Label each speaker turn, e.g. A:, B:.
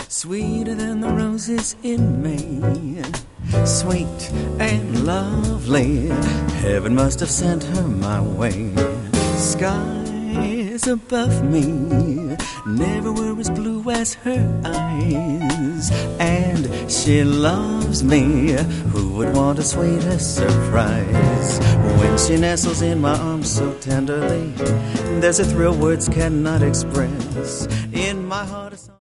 A: sweeter than the roses in May, sweet and lovely. Heaven must have sent her my way. Skies above me never were as blue as her eyes, and she loves me. Who would want a sweeter surprise? When she nestles in my arms so tenderly, there's a thrill words cannot express. In my heart a song